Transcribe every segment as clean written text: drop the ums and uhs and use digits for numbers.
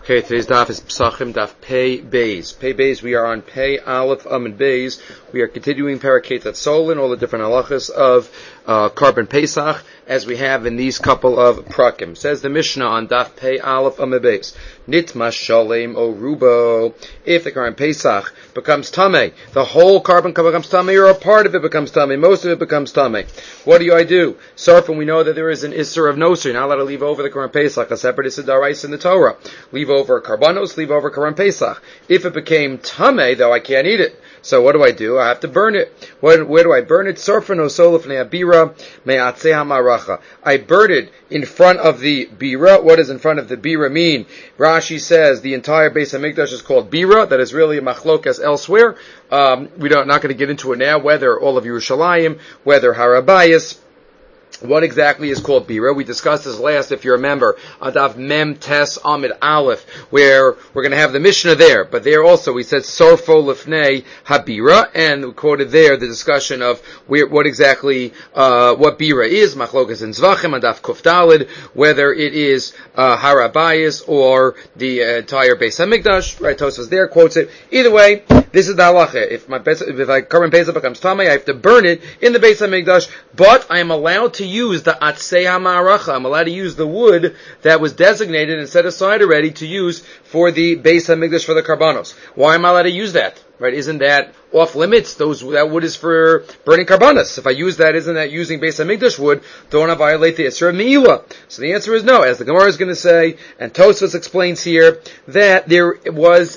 Okay, today's daf is Pesachim, daf Pei Beis. Pei Beis, we are on Pei Aleph Amud Beis. We are continuing Paraketat Solin, all the different halachas of Korban Pesach, as we have in these couple of prakim. Says the Mishnah on daf Pei Aleph Amud Beis. Nitma Shalem O Rubo. If the Korban Pesach becomes Tameh, the whole Korban becomes Tameh, or a part of it becomes Tameh, most of it becomes Tameh. What do I do? Sarfin, we know that there is an Isser of Nosir. You're not allowed to leave over the Korban Pesach, a separate Isser Darais in the Torah. Leave over Karbanos, leave over Korban Pesach. If it became Tameh, though, I can't eat it. So what do? I have to burn it. Where do I burn it? Sarfin o solif ne'abira me'atzeh ha'maracha. I burn it in front of the bira. What does in front of the bira mean? Rashi says the entire Beis HaMikdash is called bira. That is really a machlokas elsewhere. We're not going to get into it now, whether all of Yerushalayim, whether Harabayas, what exactly is called bira? We discussed this last, if you remember, Adav Mem Tes Amid Aleph, where we're going to have the Mishnah there. But there also we said Sorfo Lefnei Habira, and we quoted there the discussion of what exactly what bira is, Machlokas and Zvachim, Adav Kuf Dalid, whether it is Harabayas or the entire Beis HaMikdash. Right, Tosfos there quotes it. Either way, this is the halacha. If my Korban Pesach becomes Tamei, I have to burn it in the Beis HaMikdash, but I am allowed to use the Atzei HaMa'aracha. I'm allowed to use the wood that was designated and set aside already to use for the Beis HaMikdash for the Karbanos. Why am I allowed to use that? Right? Isn't that off limits? That wood is for burning Karbanos. If I use that, isn't that using Beis HaMikdash wood? Don't want to violate the Isra of Me'ilah. So the answer is no. As the Gemara is going to say, and Tosfos explains here, that there was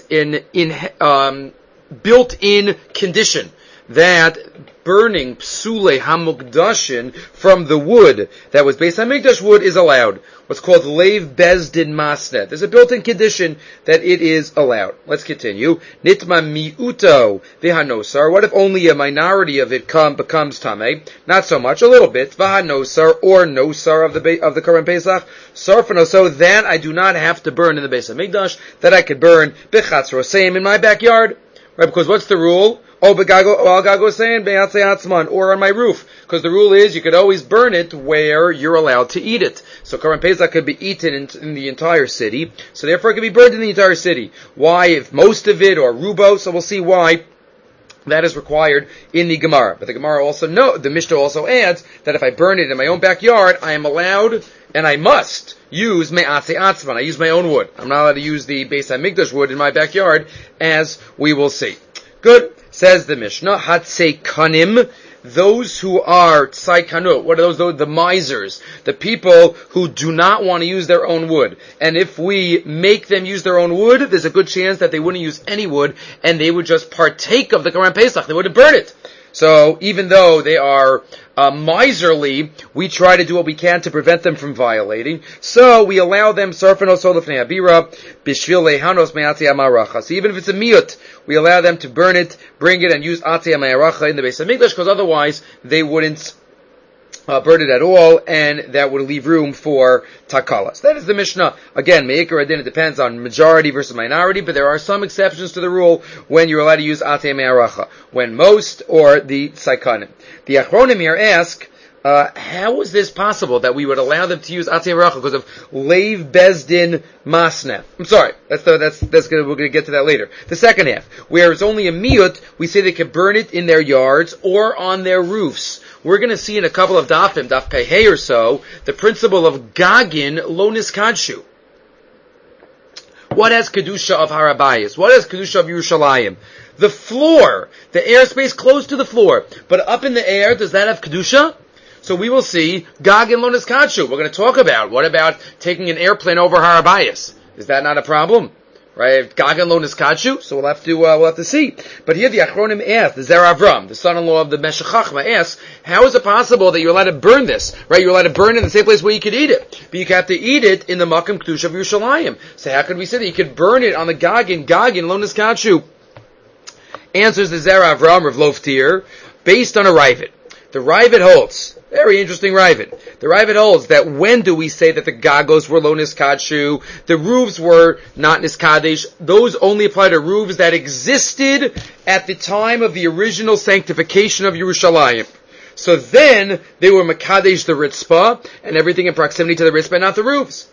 an built-in condition that burning psule hamukdashin from the wood that was Beis HaMikdash wood is allowed. What's called leiv bezdin masnet. There's a built-in condition that it is allowed. Let's continue. Nitma miuto v'hanosar. What if only a minority of it becomes tamei? Not so much, a little bit. V'hanosar or nosar of the Korban Pesach. Sarfano. So then I do not have to burn in the Beis HaMikdash. That I could burn b'chatz roseim in my backyard. Right? Because what's the rule? Or on my roof. Because the rule is you could always burn it where you're allowed to eat it. So Korban Pesach could be eaten in the entire city. So therefore it could be burned in the entire city. Why? If most of it, or rubo, so we'll see why that is required in the Gemara. But the Gemara the Mishnah also adds that if I burn it in my own backyard, I am allowed and I must use me'atzei atzman. I use my own wood. I'm not allowed to use the Beis HaMikdash wood in my backyard, as we will see. Good. Says the Mishnah, Hatzei Kanim, those who are Tzaikanut, what are those? The misers, the people who do not want to use their own wood. And if we make them use their own wood, there's a good chance that they wouldn't use any wood, and they would just partake of the Korban Pesach. They wouldn't burn it. So even though they are miserly, we try to do what we can to prevent them from violating. So we allow them sarfin osol lefnei habira bishvil lehanos me'atzei ha'ma'aracha. So even if it's a miyut, we allow them to burn it, bring it, and use atzei ha'ma'aracha in the Beis HaMikdash, because otherwise they wouldn't burn it at all, and that would leave room for takalas. That is the Mishnah. Again, me'ikar adin, it depends on majority versus minority, but there are some exceptions to the rule when you're allowed to use atei me'aracha, when most, or the saikanim. The Achronim here ask, how is this possible that we would allow them to use atei me'aracha because of leiv bezdin masna? I'm sorry, that's good. We're going to get to that later. The second half, where it's only a miyut, we say they can burn it in their yards or on their roofs. We're going to see in a couple of dafim, daf pehei or so, the principle of gagin lo niskadshu. What has kedusha of Harabayas? What has kedusha of Yerushalayim? The floor, the airspace close to the floor, but up in the air, does that have kedusha? So we will see gagin lo niskadshu. We're going to talk about, what about taking an airplane over Harabayas? Is that not a problem? Right, Gagan lo niskadshu, so we'll have to see. But here the Achronim asked, the Zer Avram, the son-in-law of the Meshech Chachma, asks, how is it possible that you're allowed to burn this? Right, you're allowed to burn it in the same place where you could eat it, but you have to eat it in the Makam Kedusha of Yerushalayim. So how could we say that you could burn it on the Gagan lo niskadshu? Answers the Zer Avram, Rav Loftir, based on a Ravid. The Ravid holds, very interesting Ravid. The Ravid holds that when do we say that the gagos were lo niskadshu, the roofs were not niskadesh, those only apply to roofs that existed at the time of the original sanctification of Yerushalayim. So then they were makadesh the ritzpah and everything in proximity to the ritzpah, not the roofs.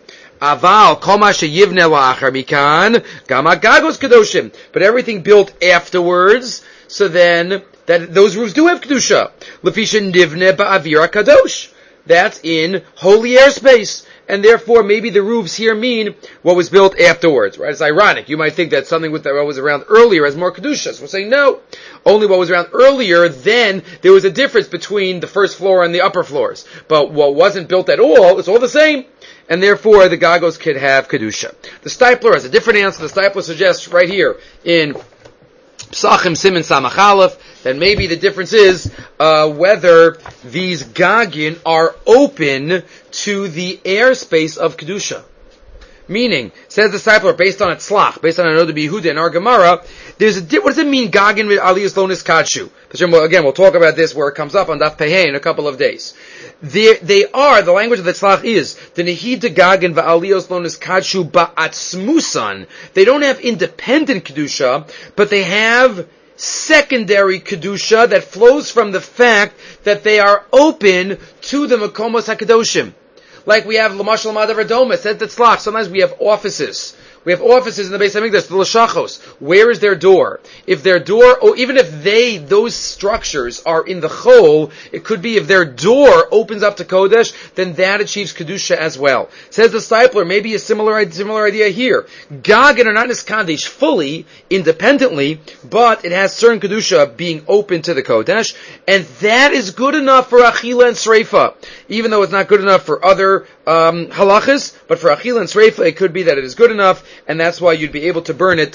Aval kol ma sheyivne la'achar mikan gam hagagos kedoshim. But everything built afterwards, so then that those roofs do have kedusha. Lefishin nivne ba'avira kadosh. That's in holy airspace. And therefore, maybe the roofs here mean what was built afterwards, right? It's ironic. You might think that something with what was around earlier has more kedushas. We're saying no. Only what was around earlier, then there was a difference between the first floor and the upper floors. But what wasn't built at all, it's all the same. And therefore, the gagos could have kedusha. The Stipler has a different answer. The Stipler suggests right here in Psachim Siman Samach Aleph that maybe the difference is whether these gagin are open to the airspace of kedusha. Meaning, says the Stipler, based on its slach, based on another Yehuda and our Gemara, there's a what does it mean gagin with aliyas lonis kadshu? Again, we'll talk about this where it comes up on Daf Pehei in a couple of days. They are, the language of the tzlach is, the nehida gagin va'aliyos lonis kadshu ba'atzmusan. They don't have independent kedusha, but they have secondary kedusha that flows from the fact that they are open to the makomos hakadoshim. Like we have Lamashal Madav Radoma, said that tzlach. Sometimes we have offices. We have offices in the Beis Hamikdash, the Lashachos. Where is their door? If their door, or even if those structures are in the Chol, it could be if their door opens up to Kodesh, then that achieves Kedusha as well. Says the Stipler, maybe a similar idea here. Gagin are not Niskandish fully, independently, but it has certain Kedusha being open to the Kodesh, and that is good enough for Achila and Sreifa. Even though it's not good enough for other halachas, but for Achila and Sreifa, it could be that it is good enough, and that's why you'd be able to burn it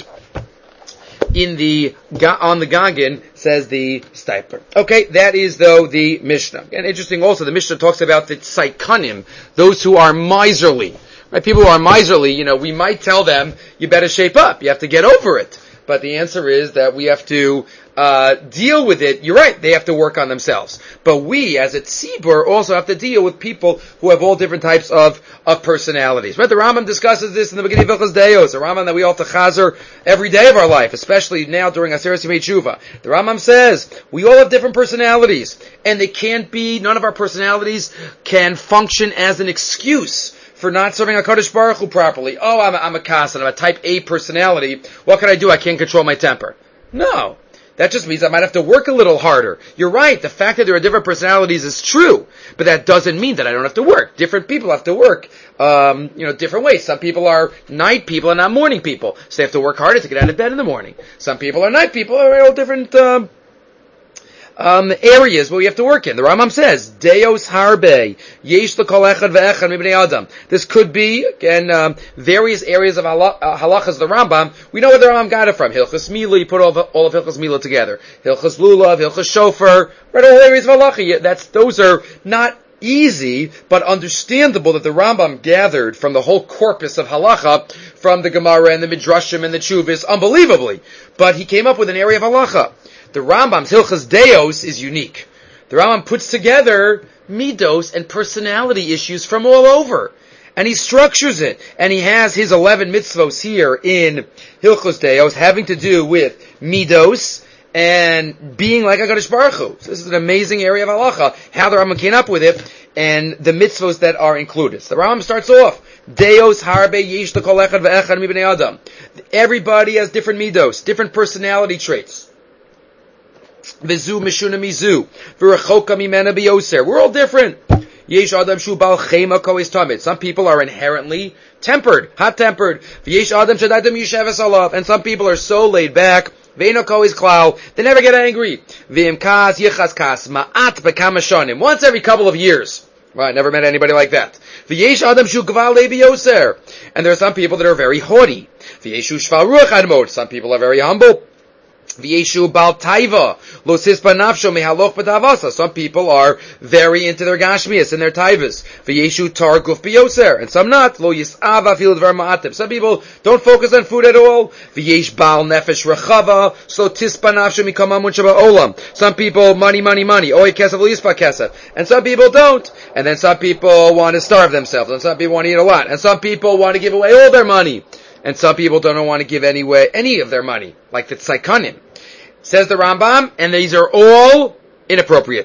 on the gagin, says the Stipler. Okay, that is though the Mishnah. And interesting also, the Mishnah talks about the tzaikanim, those who are miserly. Right? People who are miserly, we might tell them, you better shape up, you have to get over it. But the answer is that we have to deal with it. You're right, they have to work on themselves. But we, as a tzibur, also have to deal with people who have all different types of personalities. Right? The Rambam discusses this in the beginning of Hilchos Deos, a Rambam that we all have to chazer every day of our life, especially now during Aseret Yimei Tshuva. The Rambam says, we all have different personalities, and none of our personalities can function as an excuse for not serving HaKadosh Baruch Hu properly. Oh, I'm a Kasan, I'm a type A personality. What can I do? I can't control my temper. No. That just means I might have to work a little harder. You're right, the fact that there are different personalities is true, but that doesn't mean that I don't have to work. Different people have to work, different ways. Some people are night people and not morning people, so they have to work harder to get out of bed in the morning. Some people are night people, are all different, areas where we have to work in. The Rambam says, Deos harbe, yesh l'kol echad ve'echad mibnei adam. This could be, again, various areas of halachas of the Rambam. We know where the Rambam got it from. Hilchas Mila, you put all of Hilchas Mila together. Hilchas Lulav, Hilchas Shofar, right, all areas of halacha. Those are not easy, but understandable that the Rambam gathered from the whole corpus of halacha, from the Gemara and the Midrashim and the Chuvas, unbelievably. But he came up with an area of halacha. The Rambam's Hilchas Deos is unique. The Rambam puts together midos and personality issues from all over. And he structures it. And he has his 11 mitzvos here in Hilchos Deos having to do with midos and being like HaKadosh Baruch Hu. So this is an amazing area of halacha, how the Rambam came up with it, and the mitzvos that are included. So the Rambam starts off, Deos harbe yesh l'kol echad ve'echad mibnei adam. Everybody has different midos, different personality traits. V'zu mishuna mizu, v'rechoka mimena biyoser. We're all different. Yesh adam shu bal chema kois tamid. Some people are inherently tempered, hot-tempered. V'yesh adam shadadam yisheves alav. And some people are so laid back. Ve'eno kois klau. They never get angry. V'im kas yichas kas ma'at bekama shonim. Once every couple of years. Well, I never met anybody like that. V'yesh adam shu gval biyoser. And there are some people that are very haughty. V'yesh shu shval ruach admod. Some people are very humble. V'yeshu bal taiva, lo sispa nafsho mehaloch b'tavasa. Some people are very into their gashmias and their taivas. V'yeshu tar guf biyoser, and some not. Lo yisav afil dvar ma'atim. Some people don't focus on food at all. V'yesh bal nefesh rechava, so tispa nafsho mikam amun shaba olam. Some people money. Oy kesef lo yispa kesef, and some people don't. And then some people want to starve themselves, and some people want to eat a lot, and some people want to give away all their money. And some people don't want to give any of their money, like the tzaikanim. Says the Rambam, and these are all inappropriate.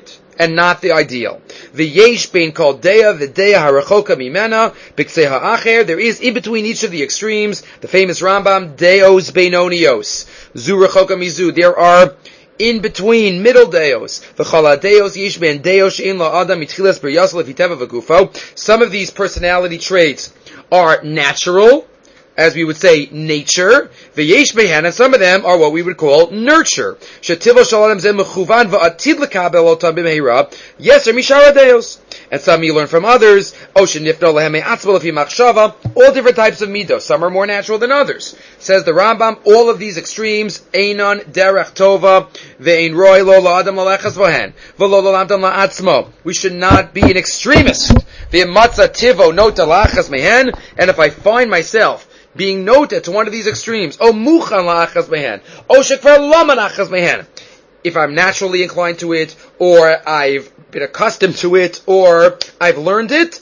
and not the ideal. V'yesh bein kol deya v'deya harachoka mimena b'ksei ha'acher. There is in between each of the extremes, the famous Rambam, deos beinonios, zu rachoka mizu. There are in between middle deos. V'chala deos yesh ben deos she'in la'adam mitchilas b'yasel v'teva v'gufo. Some of these personality traits are natural, as we would say, nature. V'yesh behen, and some of them are what we would call nurture. Shetivo shalom zeh mechuvan v'atid lekabel otam b'meira yeser mishara deos. And some you learn from others. All different types of midos. Some are more natural than others. Says the Rambam, all of these extremes, einon derech tova ve'ein roi lo la'adam la'lechas v'hen v'lo la'adam la'atzmo. We should not be an extremist. V'yematza tivo nota la'achas mehen. And if I find myself being noted to one of these extremes, o muchan la'achas mehen, o shekvar laman achas mehen, if I'm naturally inclined to it, or I've been accustomed to it, or I've learned it,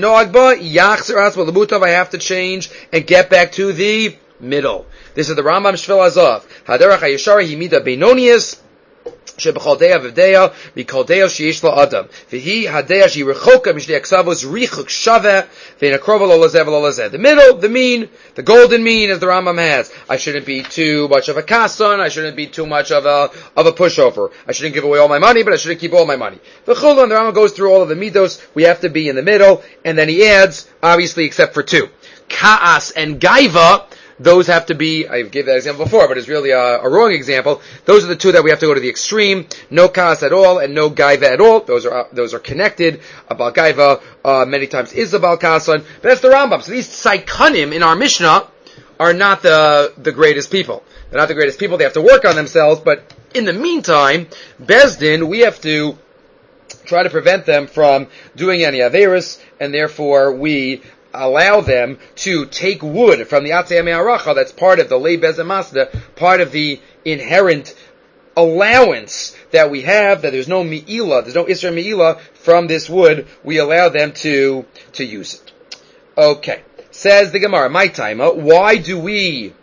I have to change and get back to the middle. This is the Rambam Shvel Azov. Haderach HaYeshara Himida Beinonius Shebechol Deya V'Deya Mikol Deya Sheyesh Lo Adam V'Hi Hadeya Sheyirechoka Mishdei Aksavos Richuk Shaveh V'Inakrova Lo Lazeh V'Lo Lazeh. The middle, the mean, the golden mean, as the Rambam has. I shouldn't be too much of a kason. I shouldn't be too much of a pushover. I shouldn't give away all my money, but I shouldn't keep all my money. V'Chol, and the Rambam goes through all of the midos. We have to be in the middle, and then he adds, obviously, except for two, Ka'as and Gaiva. Those have to be, I gave that example before, but it's really a wrong example. Those are the two that we have to go to the extreme. No kas at all and no gaiva at all. Those are connected. A bal gaiva, many times is a bal kasan. But that's the Rambam. So these saikanim in our Mishnah are not the greatest people. They're not the greatest people. They have to work on themselves. But in the meantime, Bezdin, we have to try to prevent them from doing any averis, and therefore we allow them to take wood from the Atzei Me'aracha. That's part of the Lei Bezem Masda, part of the inherent allowance that we have, that there's no Me'ila, there's no Isra Me'ila from this wood. We allow them to use it. Okay. Says the Gemara, my timer, why do we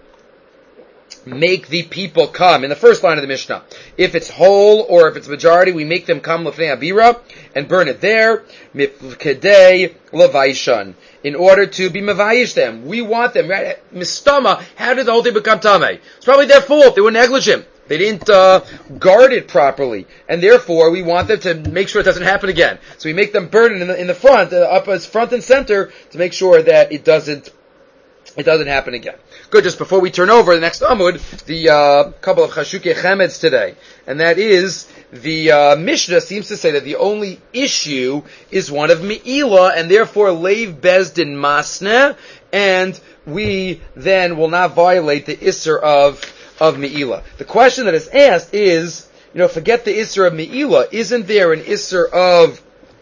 make the people come? In the first line of the Mishnah, if it's whole or if it's majority, we make them come l'fnei abira and burn it there, mifkedei levaishan, in order to be mavayish them. We want them, right? Mistama, how did the whole thing become tamei? It's probably their fault. They were negligent. They didn't guard it properly, and therefore we want them to make sure it doesn't happen again. So we make them burn it in the front, up as front and center, to make sure that it doesn't happen again. Good, just before we turn over the next Amud, the couple of Chashukei Chemeds today. And that is, the Mishnah seems to say that the only issue is one of Me'ila, and therefore Leiv Bezdin Masne, and we then will not violate the Isser of Me'ila. The question that is asked is, forget the Isser of Me'ila, isn't there an Isser of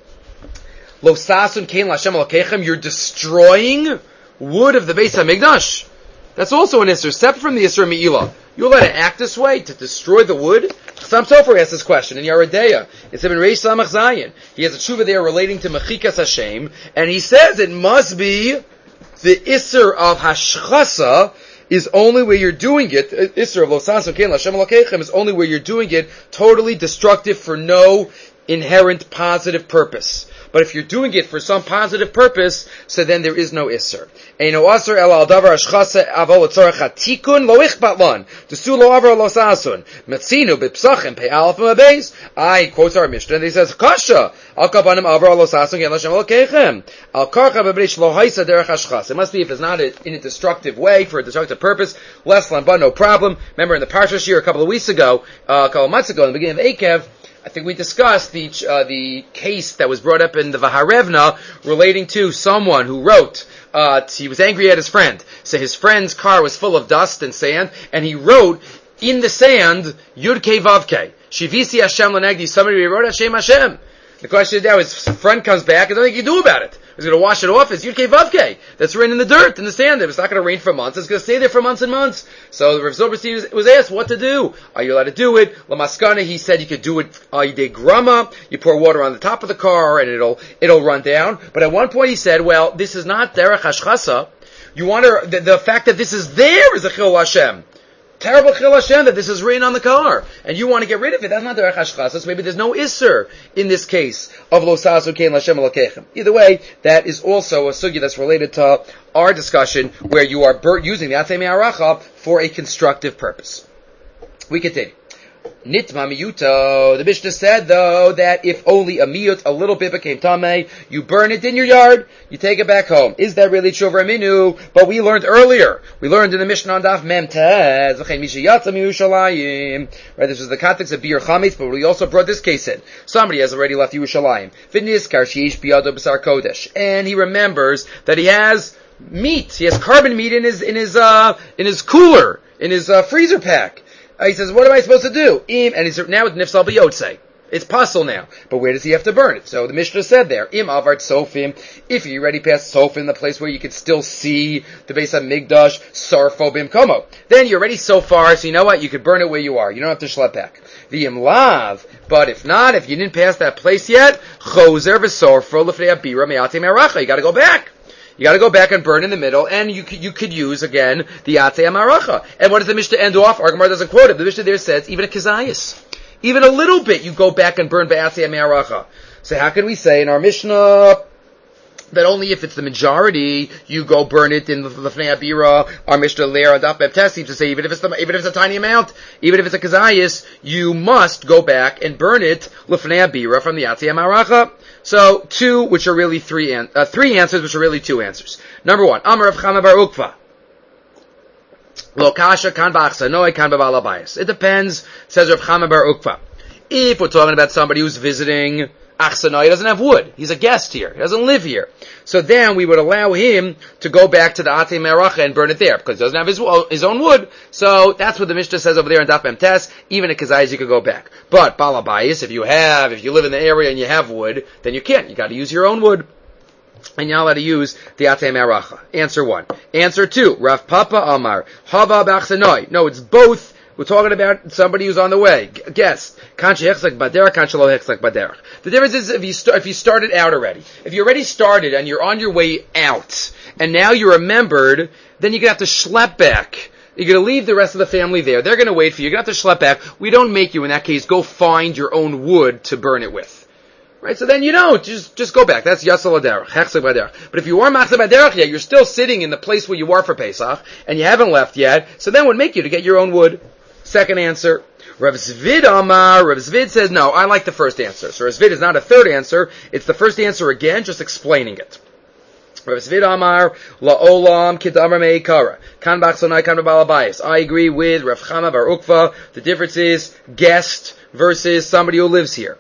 Lo Sasun Kein Lashem Alokechem? You're destroying wood of the Beis HaMikdash. That's also an Isser, separate from the Isser Me'ila. You'll let it act this way, to destroy the wood? Chassam Sofer asked this question in Yaredeya. It's in Reish Samach Zayin. He has a tshuva there relating to Mechikas Hashem, and he says it must be the Isser of Hashchasa is only where you're doing it, Isser of Lo Sasun Kein Lashem Alokechem is only where you're doing it totally destructive for no inherent positive purpose. But if you're doing it for some positive purpose, so then there is no Isser. Eino Asr el al davar ashchase avol tzorach hatikun lo ichbat lan. Desu lo avar lo sasun. Metzinu b'psachim pei alef ma'beis. I quotes our Mishnah, and he says, Kasha, al kabanim avar lo sasun gen l'shem alokechem. Al karcha b'breish lo haisa derech ashchas. It must be if it's not in a destructive way, for a destructive purpose, less lamba, no problem. Remember in the Parsha Shir a couple of months ago, in the beginning of Ekev, I think we discussed the case that was brought up in the Vaharevna relating to someone who wrote, he was angry at his friend. So his friend's car was full of dust and sand, and he wrote in the sand, Yud Kei Vav Kei, Shivisi Hashem Lanegdi, somebody wrote Hashem Hashem. The question is now, his friend comes back, and nothing he can do about it. He's going to wash it off. It's Yud Kei Vav Kei. That's written in the dirt, in the sand. It's not going to rain for months. It's going to stay there for months and months. So the Rav Zilberstein was asked what to do. Are you allowed to do it? Lamaskana, he said you could do it, Yidei Grama. You pour water on the top of the car, and it'll run down. But at one point he said, well, this is not Derech Hashchasa. You want to, the fact that this is there is a Chil Hashem. terrible chil Hashem that this is written on the car, and you want to get rid of it. That's not derech hashchasas. Maybe there's no isser in this case of lo sasu kein l'Hashem elokechem. Either way, that is also a sugya that's related to our discussion where you are using the atzei me'aracha for a constructive purpose. We continue. Nitma miyuto. The Mishnah said, though, that if only a miyut, a little bit became tamei, you burn it in your yard, you take it back home. Is that really tshuva aminu? But we learned earlier. We learned in the Mishnah on Daf Mem Tez, right, this is the context of Biur Chametz, but we also brought this case in. Somebody has already left Yerushalayim. V'nizkar sheish biyado b'sar kodesh. And he remembers that he has meat. He has carbon meat in his cooler, in his freezer pack. He says, what am I supposed to do? And he's now with nifsal b'yotzei. It's pasul now. But where does he have to burn it? So the Mishnah said there, im avart sofim, if you already passed sofim, the place where you could still see the Beis HaMikdash, sarfo bimkomo. Then you're already so far, so you know what? You could burn it where you are. You don't have to schlep back. V'im lav, but if not, if you didn't pass that place yet, chozer v'sorfo l'fnei abira me'atim eracha. You gotta go back. You gotta go back and burn in the middle, and you could use, again, the Atzei HaMaracha. And what does the Mishnah end off? Our Gemara doesn't quote it. The Mishnah there says, even a Kizayis. Even a little bit, you go back and burn by Atzei HaMaracha. So how can we say in our Mishnah that only if it's the majority, you go burn it in the Lefnei Abira? Our Mishnah there on Daf Mem Tes seems to say, even if it's a tiny amount, even if it's a Kizayis, you must go back and burn it Lefnei Abira from the Atzei HaMaracha. So, two, which are really three answers, which are really two answers. Number one, Amar Rav Chama bar Ukva. Lo kasha kan ba'achsanoi kan b'ba'al habayis. It depends, says Rav Chama bar Ukva. If we're talking about somebody who's visiting Achsanoi, he doesn't have wood. He's a guest here. He doesn't live here. So then we would allow him to go back to the Atzei Me'aracha and burn it there, because he doesn't have his own wood. So that's what the Mishnah says over there in Daf Mem Tes. Even at Kazayis you could go back. But Ba'al habayis, if you live in the area and you have wood, then you can't. You gotta use your own wood. And you're not allowed to use the Atzei Me'aracha. Answer one. Answer two. Rav Papa Amar. Hava b'Achsanoi. No, it's both. We're talking about somebody who's on the way. Guest. The difference is if you started out already. If you already started and you're on your way out, and now you remembered, then you're going to have to schlep back. You're going to leave the rest of the family there. They're going to wait for you. You're going to have to schlep back. We don't make you, in that case, go find your own wood to burn it with. Right? So then you don't. Just go back. That's Yasal Aderech. Hechsek Baderech. But if you are Machzeh Baderech yet, you're still sitting in the place where you are for Pesach, and you haven't left yet, so then would make you to get your own wood. Second answer. Rav Zvid Amar. Rav Zvid says, no, I like the first answer. So Rav Zvid is not a third answer. It's the first answer again, just explaining it. Rav Zvid Amar, La'olam Kidamar Me'ikara. Kan B'Achsanoi, Kan B'Ba'al habayis. I agree with Rav Chama bar Ukva. The difference is guest versus somebody who lives here.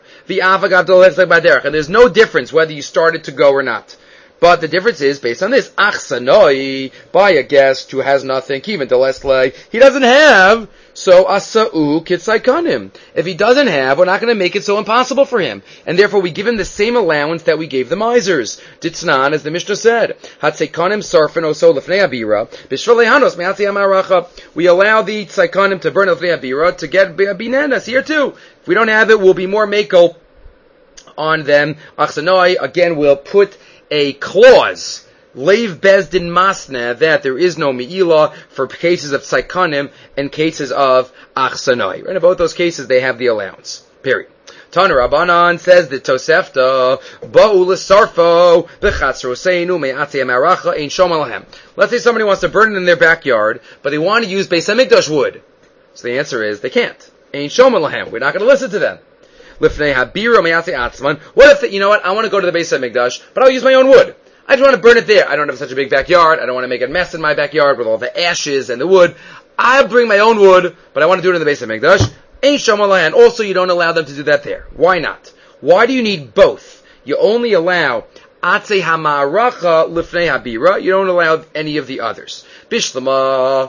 And there's no difference whether you started to go or not. But the difference is based on this. Achsanoi, by a guest who has nothing, even Delesle, he doesn't have, so asa'u kitsaikonim. If he doesn't have, we're not going to make it so impossible for him. And therefore we give him the same allowance that we gave the misers. Ditznan, as the Mishnah said. Hatseikonim sarfen oso lefnei abira. Bishvalehanos me'atzei amaracha. We allow the tsaikonim to burn lefnei abira to get binenas here too. If we don't have it, we'll be more mako on them. Achsanoi, again, we'll put a clause, leiv bezdin masna, that there is no me'ilah for cases of tsaikonim and cases of achsanoi. Right? In both those cases, they have the allowance. Period. Tana Rabbanan says that Tosefta ba'u l'sarfo b'chatzroseinu me'atzei maracha ein shom alahem. Let's say somebody wants to burn it in their backyard, but they want to use Beis HaMikdash wood. So the answer is they can't. Ein shom alahem. We're not going to listen to them. Lifnei habira me'atzei atzman. What if you know what? I want to go to the Beis HaMikdash, but I'll use my own wood. I just want to burn it there. I don't have such a big backyard. I don't want to make a mess in my backyard with all the ashes and the wood. I'll bring my own wood, but I want to do it in the Beis HaMikdash. Ein shom alahem. Also, you don't allow them to do that there. Why not? Why do you need both? You only allow atzei hamaracha lifnei habira. You don't allow any of the others. Bishlama.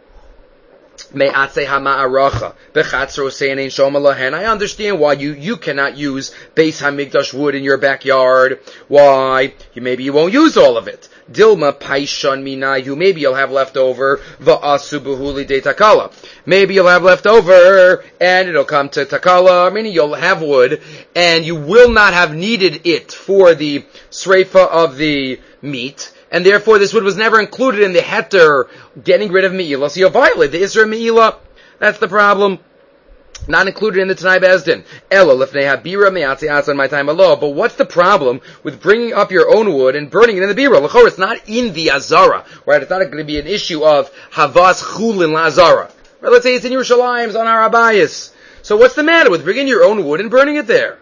I understand why you cannot use Beis HaMikdash wood in your backyard. Why? Maybe you won't use all of it. Dilma paishan minayu. Maybe you'll have left over. Va'asu buhuli de takala. Maybe you'll have left over, and it'll come to takala. Meaning you'll have wood, and you will not have needed it for the sreifa of the meat. and therefore this wood was never included in the heter getting rid of me'ilah. So you violate the Isra me'ilah. That's the problem. Not included in the Tanai Bezdin. Elo lefnei habira me'atzi atzon my time alo. But what's the problem with bringing up your own wood and burning it in the bira? L'chor, it's not in the azara, right? It's not going to be an issue of havas chulin la azara. Right? Let's say it's in Yerushalayim, it's on our abayis. So what's the matter with bringing your own wood and burning it there?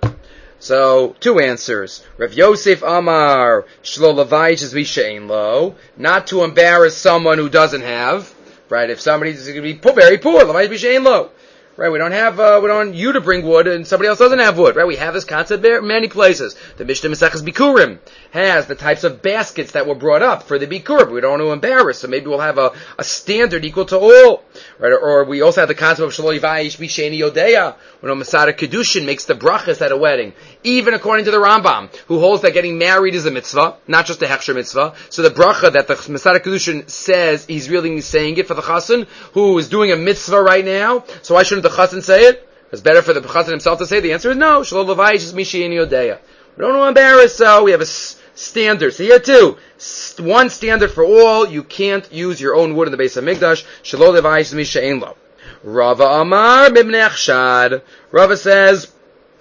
So, two answers. Rav Yosef Amar, Shlo Levayich is Vishain Lo, not to embarrass someone who doesn't have, right? If somebody's going to be very poor, Levayich Vishain Lo. Right, we don't want you to bring wood and somebody else doesn't have wood, right? We have this concept in many places. The Mishnah Maseches Bikurim has the types of baskets that were brought up for the Bikur, but we don't want to embarrass, so maybe we'll have a standard equal to all, right? Or we also have the concept of Shelo Yivayish B'Sheni Yodeya, when a Masada Kedushin makes the brachas at a wedding, even according to the Rambam, who holds that getting married is a mitzvah, not just a hechsher mitzvah. So the bracha that the Masada Kedushin says, he's really saying it for the chassan, who is doing a mitzvah right now, so why shouldn't the chassan say it? It's better for the chassan himself to say. The answer is no. Shelo Levayish is Mishi'en Yodeya. We don't want to embarrass, so we have a standard. So here too, one standard for all. You can't use your own wood in the Beis HaMikdash. Shelo Levayish is Mishi'en Lo. Rava Amar Mibnei Chshad. Rava says,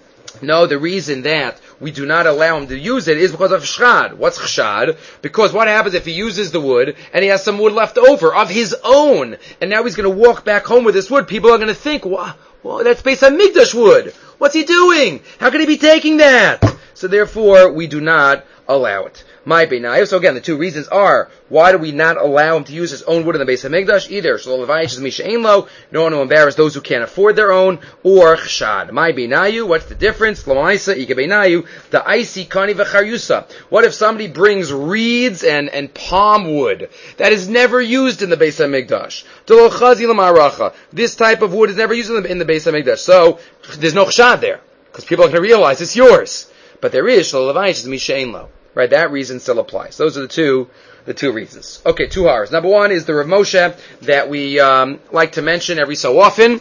no, the reason that we do not allow him to use it is because of chshad. What's chshad? Because what happens if he uses the wood and he has some wood left over of his own, and now he's going to walk back home with this wood? People are going to think, well, that's based on Mikdash wood. What's he doing? How can he be taking that? So therefore, we do not allow it. My beinayu. So again, the two reasons are, why do we not allow him to use his own wood in the Beis HaMikdash? Either Shelo Levayish is Mishain Lo, you don't want to embarrass those who can't afford their own, or chshad. My beinayu. What's the difference? L'maisa ike beinayu. The icy kani v'charyusa. What if somebody brings reeds and palm wood that is never used in the Beis HaMikdash? D'lo chazi l'maracha. This type of wood is never used in the Beis HaMikdash. So there's no chshad there, because people are going to realize it's yours. But there is Shelo Levayish is Mishain Lo. Right, that reason still applies. Those are the two reasons. Okay, two haras. Number one is the Rav Moshe that we like to mention every so often.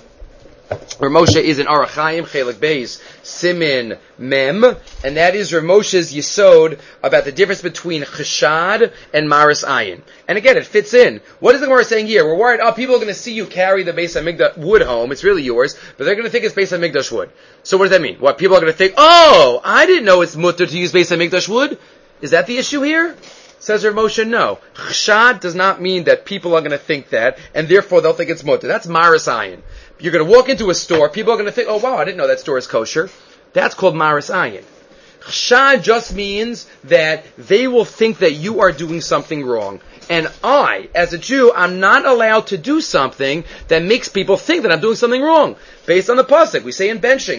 Rav Moshe is in Orach Chaim, Chelik Beis, Simin Mem, and that is Rav Moshe's Yesod about the difference between Cheshad and Maris Ayin. And again, it fits in. What is the Gemara saying here? We're worried, people are going to see you carry the Beis HaMikdash wood home. It's really yours, but they're going to think it's Beis HaMikdash wood. So what does that mean? What, people are going to think, I didn't know it's mutter to use Beis HaMikdash wood? Is that the issue here? Says Rav Moshe, no. Chshad does not mean that people are going to think that, and therefore they'll think it's mutter. That's Maris Ayin. You're going to walk into a store, people are going to think, oh wow, I didn't know that store is kosher. That's called Maris Ayin. Chshad just means that they will think that you are doing something wrong. And I, as a Jew, I'm not allowed to do something that makes people think that I'm doing something wrong. Based on the pasuk, we say in benching,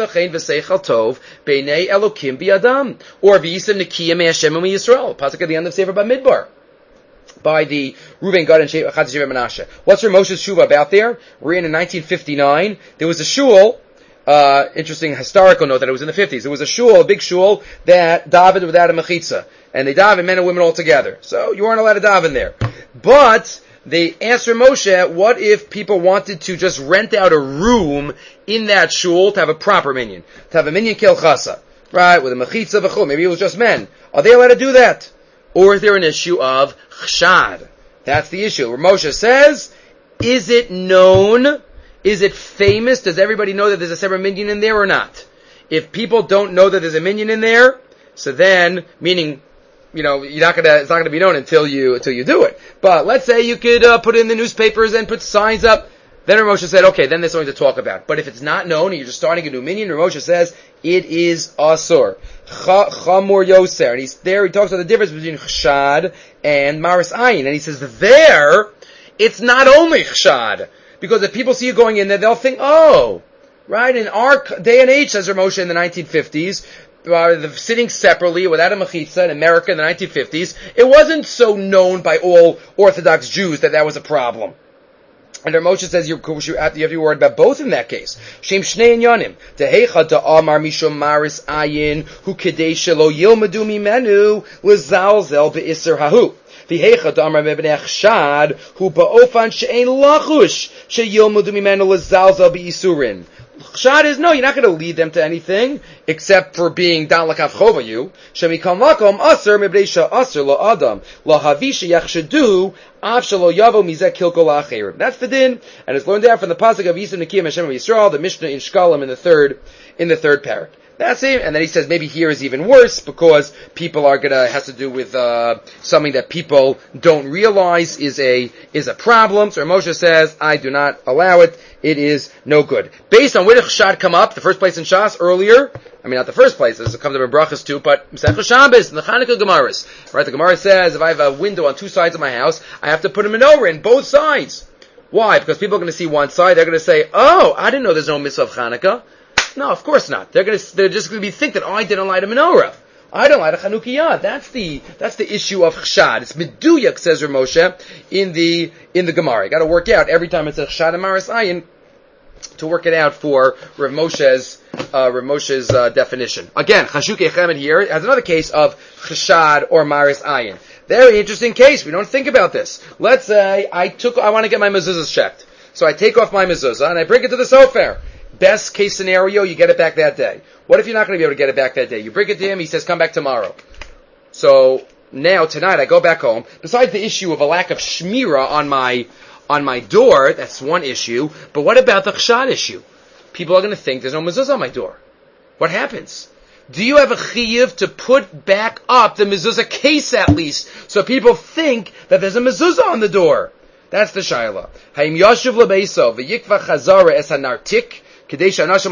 beinei elokim bi'adam, or v'yisem nekiyah me'Hashem u'Yisrael. Pasuk at the end of Sefer Bamidbar, by the Reuven Gad and Chad Sheva Menashe. What's Rav Moshe's shul about there? We're in 1959. There was a shul. Interesting historical note that it was in the 50s. It was a shul, a big shul, that davened without a mechitza. And they davened, men and women all together. So you weren't allowed to daven there. But they asked Rav Moshe, what if people wanted to just rent out a room in that shul to have a proper minyan? To have a minyan kel chasa. Right? With a mechitza v'chul. Maybe it was just men. Are they allowed to do that? Or is there an issue of chshad? That's the issue. Rav Moshe says, is it known? Is it famous? Does everybody know that there's a separate minyan in there or not? If people don't know that there's a minyan in there, so then, meaning, it's not gonna be known until you do it. But let's say you could put it in the newspapers and put signs up. Then Rav Moshe said, okay, then there's something to talk about. But if it's not known and you're just starting a new minyan, Rav Moshe says it is asur, chamor yoser, and he talks about the difference between chshad and maris ayin, and he says there, it's not only chshad. Because if people see you going in there, they'll think, right, in our day and age, says Rav Moshe in the 1950s, sitting separately without a mechitza in America in the 1950s, it wasn't so known by all Orthodox Jews that was a problem. And Rav Moshe says you have to be worried about both in that case. Shem shnei inyanim. Teheicha ta'amar mishum maris ayin hu kedei shelo yilmadu mimenu l'zalzel be'isser hahu. V'heicha ta'amar mebnei chshad hu ba'ofan she'ein lachush sheyilmadu mimenu l'zalzel be'isurin. Chshad is, no, you're not going to lead them to anything, except for being dan lakav chovayu. Shemikal makom aser mebreisha aser lo adam, lo havisha yachshedu, av shelo yavo mizeh kilko la'acherim. That's the din, and it's learned out from the pasuk of Yisem Nekiyim Hashem of Yisrael, the Mishnah in Shkalim in the third parak. That's it. And then he says maybe here is even worse because people are has to do with something that people don't realize is a problem. So Moshe says, I do not allow it. It is no good. Based on where the chshad come up, the first place in Shas earlier, I mean not the first place, it comes up in Brachas too, but Masechah Shabbos and the Chanukah Gemaras. Right? The Gemara says if I have a window on two sides of my house, I have to put a menorah in both sides. Why? Because people are going to see one side, they're going to say, oh, I didn't know there's no mitzvah of Chanukah. No, of course not. They're just going to be think that I didn't light a menorah. I don't light a Chanukiah. That's the issue of chshad. It's meduyak, says Rav Moshe in the Gemara. You got to work out every time it's a chshad and maris ayin to work it out for Rav Moshe's definition. Again, Chashukei Chemed here has another case of chshad or maris ayin. Very interesting case. We don't think about this. Let's say I want to get my mezuzahs checked, so I take off my mezuzah and I bring it to the sofer. Best case scenario, you get it back that day. What if you're not going to be able to get it back that day? You bring it to him, he says, come back tomorrow. So, now, tonight, I go back home. Besides the issue of a lack of shmira on my door, that's one issue. But what about the chshad issue? People are going to think there's no mezuzah on my door. What happens? Do you have a chiyuv to put back up the mezuzah case at least, so people think that there's a mezuzah on the door? That's the shayla. Hayim yashuv lebeiso v'yikva chazara es hanartik. Or people are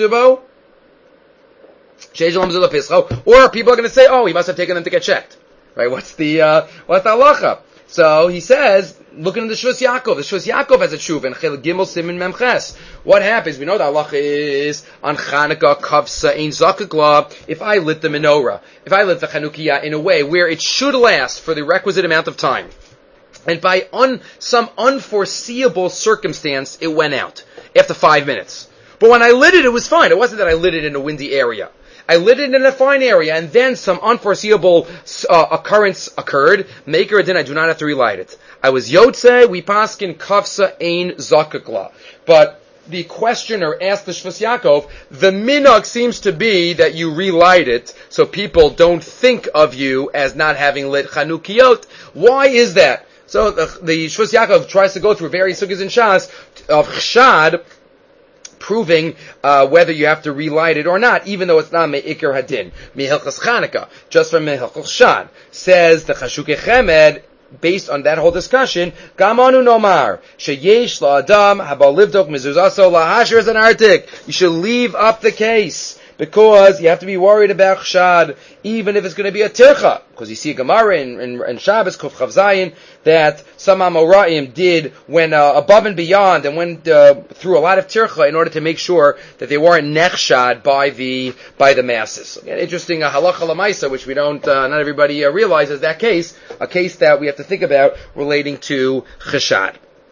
going to say, oh, he must have taken them to get checked. Right? What's the halacha? So he says, looking at the Shvus Yaakov. The Shvus Yaakov has a tshuva in Chel Gimel Simin Memches. What happens? We know the halacha is on Chanukah Kavsa Ein Zakakla. If I lit the menorah, if I lit the Chanukiah in a way where it should last for the requisite amount of time, and by some unforeseeable circumstance, it went out after 5 minutes. But when I lit it, it was fine. It wasn't that I lit it in a windy area. I lit it in a fine area, and then some unforeseeable occurrence occurred. Maker din, I do not have to relight it. I was Yotze, we paskin kafsa ein zakakla. But the questioner asked the Shvus Yaakov, the minhag seems to be that you relight it, so people don't think of you as not having lit Chanukiyot. Why is that? So the Shvus Yaakov tries to go through various sugis in Shas of chshad, proving whether you have to relight it or not, even though it's not me'ikar hadin. Mehilchas Chanukah, just from Mehilchas Shad, says the Chashukei Chemed, based on that whole discussion, Gamanu Nomar, Sheyesh la'adam haba livdok mezuzaso lahashir as an artik. You should leave up the case, because you have to be worried about chshad, even if it's going to be a tircha. Because you see a Gemara in Shabbos, Kuf Chav Zayin, that some Amoraim went above and beyond and went through a lot of tircha in order to make sure that they weren't nechshad by the masses. Again, interesting halacha lamaisa, which we don't, not everybody realizes that case, a case that we have to think about relating to chshad.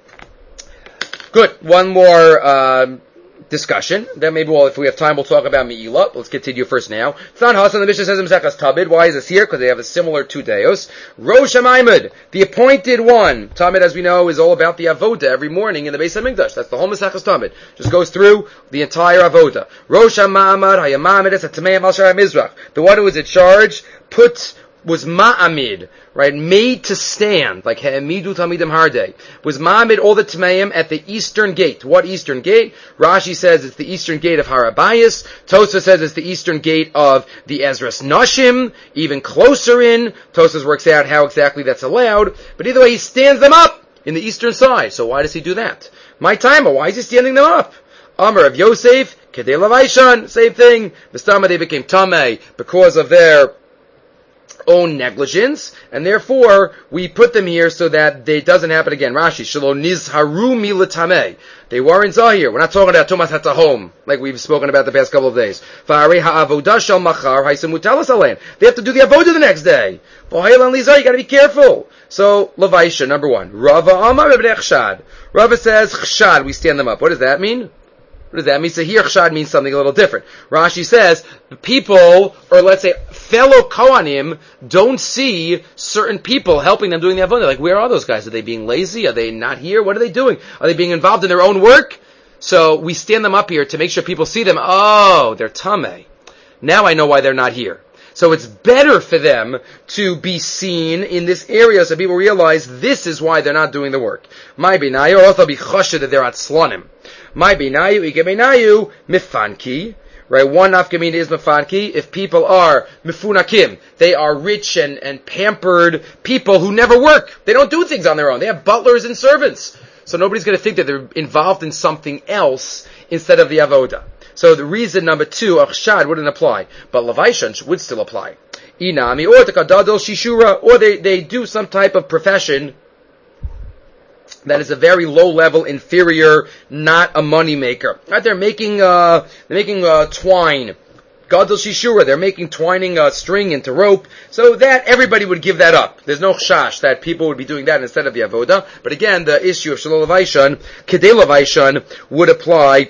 Good. One more discussion. Then maybe, if we have time, we'll talk about Me'ilah. Let's continue first now. Tzan Hasan, the Mishnah says in Mesechus Tabid. Why is this here? Because they have a similar two deos. Rosh HaMaimad, the appointed one. Tabid, as we know, is all about the avoda every morning in the Beis HaMikdash. That's the whole Mesechus Tabid. Just goes through the entire avoda. Rosh HaMaimad, Hayamamid, es HaTameim Al Shar HaMizrach. The one who was in charge was ma'amid, right, made to stand, like ha'amidu tamidim hardei, was ma'amid all the tmeim at the eastern gate. What eastern gate? Rashi says it's the eastern gate of Harabayas. Tosfos says it's the eastern gate of the Ezras Nashim, even closer in. Tosfos works out how exactly that's allowed, but either way, he stands them up in the eastern side. So why does he do that? My timer, why is he standing them up? Amar of Yosef, Kedei Lavaishan, same thing. Mistama, they became tamei because of their own negligence, and therefore we put them here so that it doesn't happen again. Rashi, Shelo nizharu milatameh. They weren't zahir. We're not talking about tumas hatahom, like we've spoken about the past couple of days. Fa'arei ha'avodah shel machar ha'isem mutalas alein. They have to do the avodah the next day. V'ha'elan lizah, you got to be careful. So Levaisha, number one. Rava Amar b'nei chshad. Rava says chshad. We stand them up. What does that mean? What does that mean? So here, chshad means something a little different. Rashi says, the people, or let's say, fellow Kohanim, don't see certain people helping them doing the avodah. Like, where are those guys? Are they being lazy? Are they not here? What are they doing? Are they being involved in their own work? So we stand them up here to make sure people see them. Oh, they're tameh. Now I know why they're not here. So it's better for them to be seen in this area so people realize this is why they're not doing the work. My binayu, or also be chashed that they're at slonim. My binayu, ike binayu, mifanki. Right, one nafkamina is mefanki. If people are mifunakim, they are rich and pampered people who never work. They don't do things on their own. They have butlers and servants. So nobody's going to think that they're involved in something else instead of the avoda. So the reason number 2, achshad, wouldn't apply, but levaishan would still apply. Inami, or tekadadol shishura, or they do some type of profession that is a very low level, inferior, not a money maker. Right? They're making twine. Gadol shishura, they're making twining string into rope. So that everybody would give that up. There's no chash that people would be doing that instead of the avoda. But again, the issue of shalol levaishan, kedei levaishan, would apply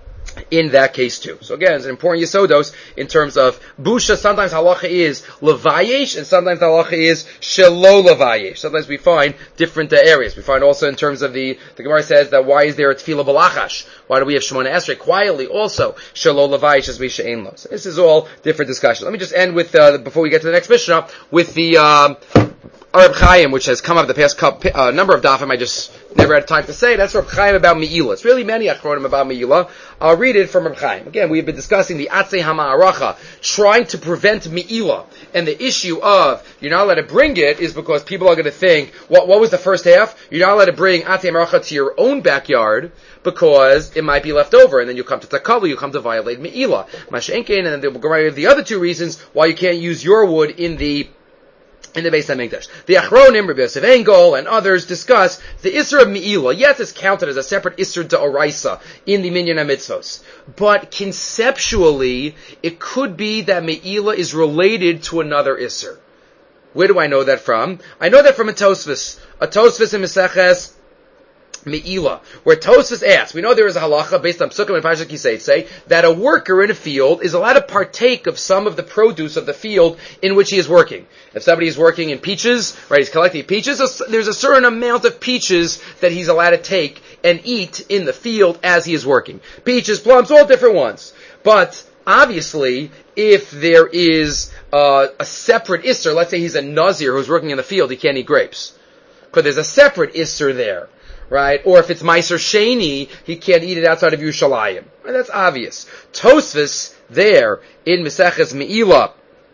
in that case too. So again, it's an important yisodos in terms of busha. Sometimes halacha is levayesh, and sometimes halacha is shelo levayesh. Sometimes we find different areas. We find also in terms of the Gemara says that why is there a tefillah balachash? Why do we have Shemona Esrei quietly? Also shelo levayesh as we she'en lo. So this is all different discussions. Let me just end with before we get to the next Mishnah with the Reb Chaim, which has come up the past number of dafim. I just never had time to say. That's Reb Chaim about Me'ilah. It's really many achronim about Me'ilah. I'll read it from Reb Chaim. Again, we've been discussing the Atzei HaMa'aracha, trying to prevent Me'ilah. And the issue of you're not allowed to bring it is because people are going to think, what was the first half? You're not allowed to bring Atzei HaMa'aracha to your own backyard because it might be left over, and then you come to Takalu, you come to violate Me'ilah. Mashenkein, and then the Gemara have the other two reasons why you can't use your wood in the Beis HaMikdash. The Achronim, Rabbi Yosef Engel, and others discuss the Isser of Me'ilah. Yes, it's counted as a separate Isser D'Oraisa in the Minyan HaMitzvos. But conceptually, it could be that Me'ilah is related to another Isser. Where do I know that from? I know that from a Tosfos. A Tosfos in Meseches Me'ilah, where Tosfos asks, we know there is a halacha based on Psukim and Parashat Kiseitze that a worker in a field is allowed to partake of some of the produce of the field in which he is working. If somebody is working in peaches, right, he's collecting peaches, there's a certain amount of peaches that he's allowed to take and eat in the field as he is working. Peaches, plums, all different ones. But obviously, if there is a separate Isser, let's say he's a Nazir who's working in the field, he can't eat grapes. Because there's a separate Isser there. Right? Or if it's Meiser Sheni, he can't eat it outside of Yerushalayim. Right? That's obvious. Tosfos there in Meseches Me'ilah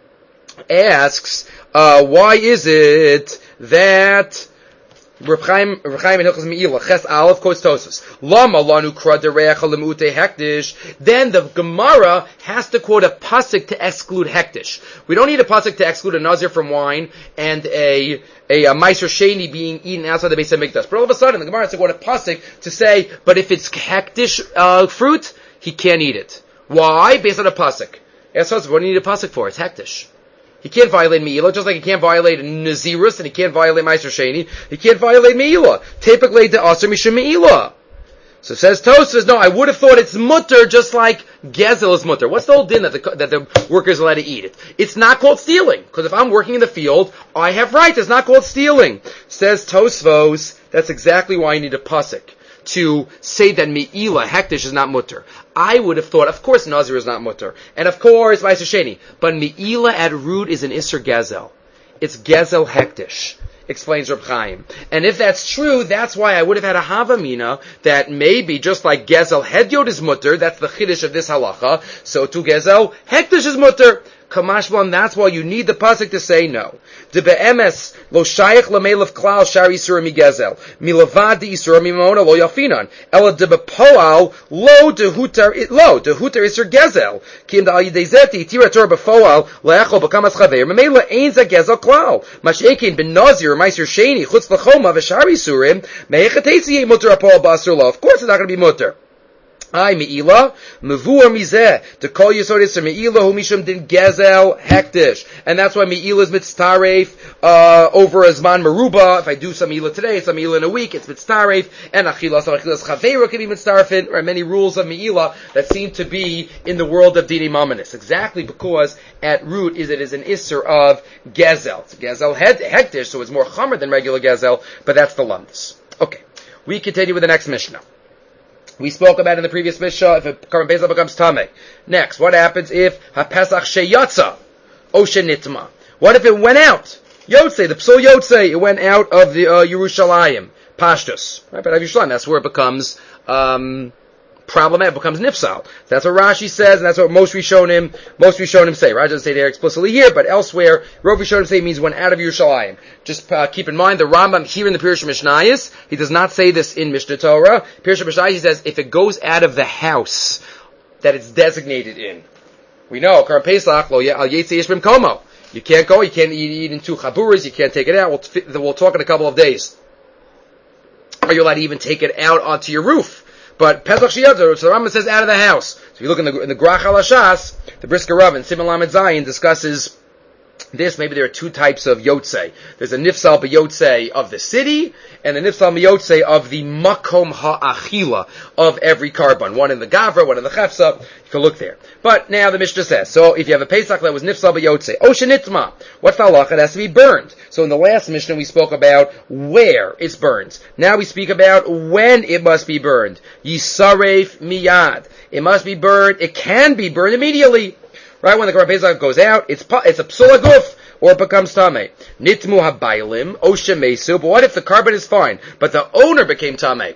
asks, why is it that Reb Chaim in Hilchos Me'ilah, Ches Aleph, quotes Tosfos, Lama lanu kra derecha lemute hektish. Then the Gemara has to quote a pasuk to exclude hektish. We don't need a pasuk to exclude a nazir from wine and a Meiser Sheni being eaten outside the Beis HaMikdash. But all of a sudden, the Gemara has to quote a pasuk to say, but if it's hektish fruit, he can't eat it. Why? Based on a pasuk. Yes, what do you need a pasuk for? It's hektish. He can't violate Me'ilah, just like he can't violate Nazirus, and he can't violate Meiser Sheni. He can't violate Me'ilah. Typically, the Aser Mishum Me'ilah. So says Tosfos, no, I would have thought it's mutter, just like Gezel is mutter. What's the whole din that the worker is allowed to eat it? It's not called stealing, because if I'm working in the field, I have rights. It's not called stealing. Says Tosfos, that's exactly why I need a pasuk to say that Me'ilah, hektish, is not mutter. I would have thought, of course, Nazir is not mutter. And of course, Meiser Sheni. But Me'ilah at root is an Isser Gezel. It's Gezel hektish, explains Reb Chaim. And if that's true, that's why I would have had a Havamina that maybe just like Gezel Hedyot is mutter, that's the Chiddush of this halacha, so to Gezel hektish is mutter. Kamashblan, that's why you need the pasuk to say no. De be'emes lo shayach lamelav klal shar isura migezel milavad de isura mimona lo yafinan ela de bepoal lo dehutar isur gezel kim da yidezeti tirator befoal leachol bekamas chaver memela ein za gezel klal mashekin ben nazir meiser sheni chutz lachoma v'shar isurim meichatesi mutter apol basur lo. Of course, it's not going to be mutter. I Me'ilah, Mavur Mizeh, to call Yisod Isser Me'ilah, who Mishum Din Gezel Hektish. And that's why Me'ilah is Mitztaref, over a Zman Meruba. If I do some Me'ilah today, some Me'ilah in a week, it's Mitztaref, and Achilas Chaveira can be Mitztarefin. There are many rules of Me'ilah that seem to be in the world of Dini Mamanis. Exactly because at root it is an Isser of Gezel. It's Gezel Hektish, so it's more Chomer than regular Gezel, but that's the Lumdus. Okay. We continue with the next Mishnah. We spoke about in the previous Mishnah if a Karban Pesach becomes Tameh. Next, what happens if HaPesach Sheyatza O Shenitma? What if it went out? Yotzei, the Psul Yotzei, it went out of the Yerushalayim, Pashtus. Right, but Yerushalayim, that's where it becomes problematic, it becomes nifsal. That's what Rashi says, and that's what most Rishonim say. Rashi doesn't say there explicitly here, but elsewhere, Rov Rishonim say it means went out of Yerushalayim. Just keep in mind, the Rambam here in the Pirush Mishnayos, he does not say this in Mishnah Torah. Pirush Mishnayos, he says, if it goes out of the house that it's designated in. We know, Karban Pesach, lo al yetzi yesh b'mkomo. You can't go, you can't eat in two chaburas, you can't take it out. We'll talk in a couple of days. Are you allowed to even take it out onto your roof? But Pesach Sheyatza, so the Rambam says out of the house. So if you look in the Grach HaLashas, the Brisker Rav and Siman Lamed Zayin discusses this. Maybe there are two types of Yotzei. There's a Nifsal B'Yotzei of the city, and a Nifsal B'Yotzei of the Makom Ha'achila of every Karban. One in the Gavra, one in the Chefsa. You can look there. But now the Mishnah says, so if you have a Pesach that was Nifsal B'Yotzei, Oshenitma, what falach? It has to be burned. So in the last Mishnah we spoke about where it's burned. Now we speak about when it must be burned. Yisaref miyad. It must be burned. It can be burned immediately. Right, when the Karban Pesach goes out, it's a psul aguf, or it becomes tameh. Nitmu habaylim, oshemesu, but what if the carbon is fine, but the owner became tameh?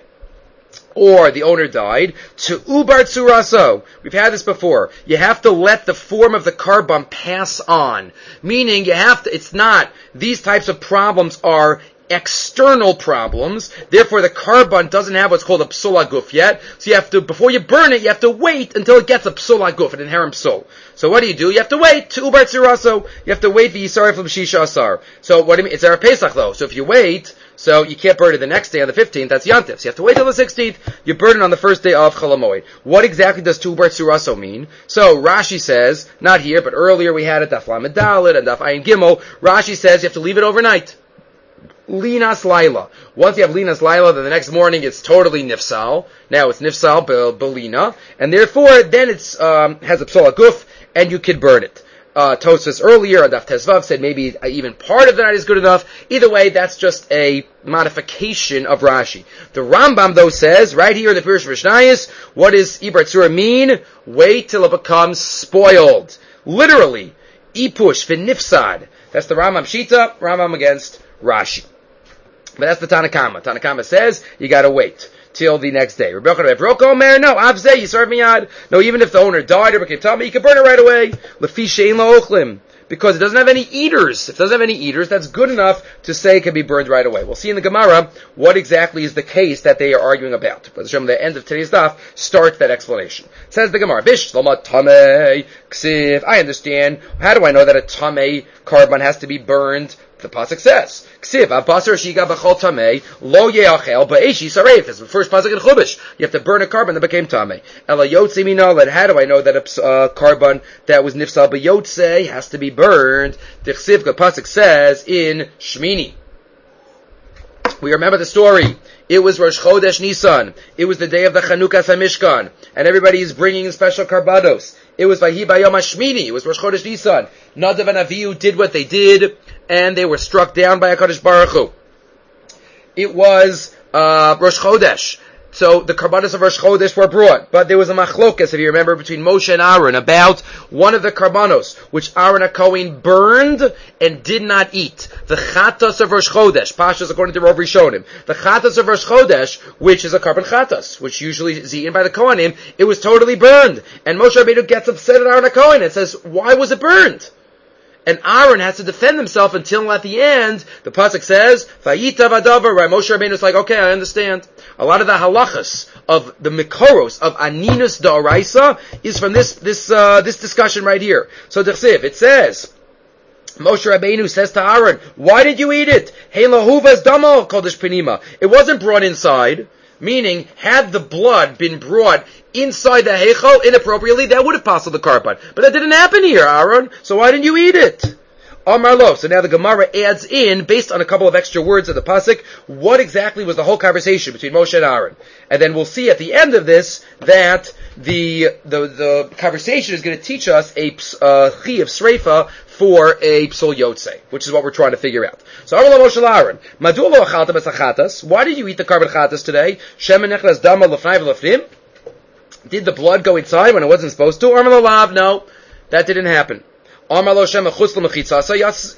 Or the owner died, to ubar tsuraso. We've had this before. You have to let the form of the carbon pass on. Meaning it's not, these types of problems are external problems, therefore the carbon doesn't have what's called a psul aguf yet, so you have to, before you burn it, you have to wait until it gets a psul aguf, an inherent psul. So what do? You have to wait to ubar tziraso, you have to wait for yisaref l'b'shisha asar. So what do you mean? It's Erev Pesach though, so if you wait, so you can't burn it the next day on the 15th, that's Yantif, so you have to wait till the 16th, you burn it on the first day of Cholamoid. What exactly does tu ubar tziraso mean? So Rashi says, not here, but earlier we had it, Daf Lamed Dalet and Daf Ayin Gimel, Rashi says you have to leave it overnight. Linas Laila. Once you have Linas Laila, then the next morning it's totally Nifsal. Now it's Nifsal Belina, and therefore then it's has a Psul Aguf, and you can burn it. Tosfos earlier, Adaf Tezvav, said maybe even part of that is good enough. Either way, that's just a modification of Rashi. The Rambam, though, says, right here in the Pirush Mishnayos, what does Ibar Tzura mean? Wait till it becomes spoiled. Literally. Ipush, V'nifsad. That's the Rambam Shita, Rambam against Rashi. But that's the Tanakama. Tanakama says, you gotta wait till the next day. No, Avzeh, Yisaref Miyad. No, even if the owner died or became tummy, you can burn it right away. Lefi she'ein lo ochlim. Because it doesn't have any eaters. If it doesn't have any eaters, that's good enough to say it can be burned right away. We'll see in the Gemara what exactly is the case that they are arguing about. But the end of today's daf starts that explanation. It says the Gemara, Bish Lama Tamei Ksiv. I understand. How do I know that a Tamei carbon has to be burned? The pasuk says, "Ksiv abasar shiga b'chol tamei lo yeachel ba'eshi saref." It's the first pasuk in Chumash. You have to burn a carbon that became tamei. Ela yotze minal. How do I know that a carbon that was nifsal b'yotze has to be burned? The Ksiv pasuk says in Shmini. We remember the story. It was Rosh Chodesh Nisan. It was the day of the Chanukas HaMishkan, and everybody is bringing special karbanos. It was Vahi Bayom HaShmini. It was Rosh Chodesh Nisan. Nadav and Avihu did what they did, and they were struck down by HaKadosh Baruch Hu. It was Rosh Chodesh. So the karbanos of Rosh Chodesh were brought, but there was a machlokas, if you remember, between Moshe and Aaron about one of the karbanos, which Aaron HaKohen burned and did not eat. The chatas of Rosh Chodesh, Pashas according to Rov Rishonim, the chatas of Rosh Chodesh, which is a carbon chatas, which usually is eaten by the Kohanim, it was totally burned. And Moshe Rabbeinu gets upset at Aaron HaKohen and says, why was it burned? And Aaron has to defend himself until at the end, the pasuk says, Vayita v'adavar, right? Moshe Rabbeinu is like, okay, I understand. A lot of the halachas of the mikoros of aninus da'araisa is from this discussion right here. So D'chsiv, it says, Moshe Rabbeinu says to Aaron, why did you eat it? Hey lahuvas damo kodesh penima. It wasn't brought inside. Meaning, had the blood been brought inside the heichal inappropriately, that would have passed the carbon. But that didn't happen here, Aaron. So why didn't you eat it? Amar lo. So now the Gemara adds in, based on a couple of extra words of the pasuk, what exactly was the whole conversation between Moshe and Aaron. And then we'll see at the end of this that the conversation is going to teach us a chi of sreifa for a psul yotze, which is what we're trying to figure out. So, Amar Moshe Aaron, Madua lo achalta b'sachatas? Why did you eat the carbon chatas today? Shemen nechlas dama lefnai v'lefnim? Did the blood go inside when it wasn't supposed to? Amar lo lav, no, that didn't happen. Amar lo shem chutz l'mechitzasa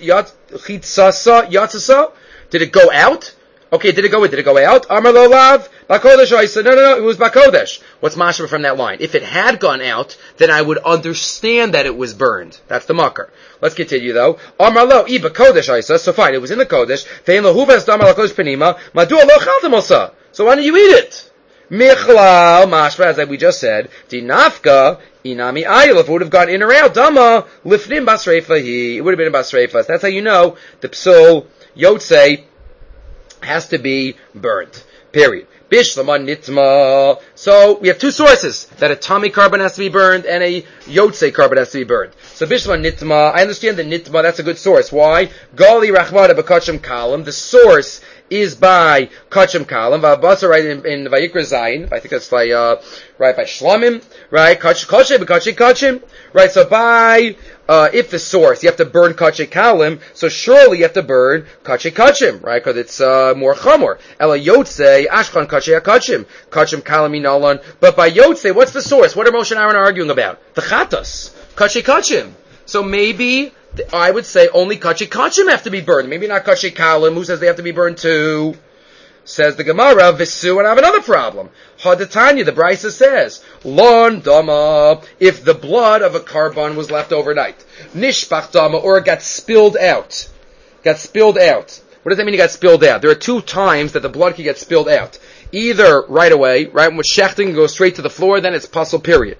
yatzasa. Did it go out? Okay, did it go out? Amar lo lav, bakodesh. I said, no, it was bakodesh. What's mashma from that line? If it had gone out, then I would understand that it was burned. That's the makar. Let's continue though. Amar lo, I bakodesh. I said, so fine, it was in the kodesh. Ve'en lo huvas damar lakodesh penima. Madua lo chaltem osa. So why don't you eat it? Michlal, mashma, as we just said, dinafka, inami ayil, if it would have gone in or out, dama, lifnim basreifa hi, it would have been in basreifa. That's how you know the psul, yotzei, has to be burnt. Period. Bishlaman nitma. So we have two sources, that a tummy carbon has to be burned and a yotzei carbon has to be burned. So Bishlaman nitma, I understand the nitma, that's a good source. Why? Gali rachmada b'kachem kalam, the source is by Kachem Kalam, V'abasa, right, in Vayikra Zayin, I think that's by Shlomim, right, Kachem, right, so by, if the source, you have to burn Kachem Kalam, so surely you have to burn Kachem, right, because it's, more Chamor. Ela Yotzei, Ashkan Kachem Kalam Inalan, but by Yotzei, what's the source? What are Moshe and Aaron arguing about? The Chatas, Kachem. So maybe, I would say only kachim have to be burned. Maybe not kalim. Who says they have to be burned too? Says the Gemara, Visu, and I have another problem. Hadatanya, the Brisa says, Lon dama, if the blood of a carbon was left overnight. Nishpach dama, or it got spilled out. What does that mean it got spilled out? There are two times that the blood can get spilled out. Either right away, right, when shechting goes straight to the floor, then it's puzzle, period.